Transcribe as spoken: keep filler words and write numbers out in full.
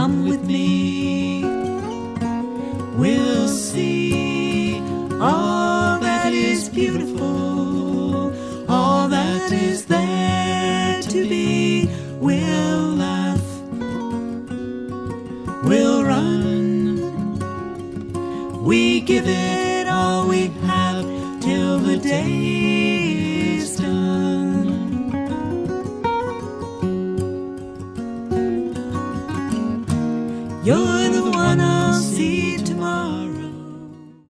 come with me. We'll see all that is beautiful, all that is there to be. We'll laugh, we'll run, we give it all we have till the day is done.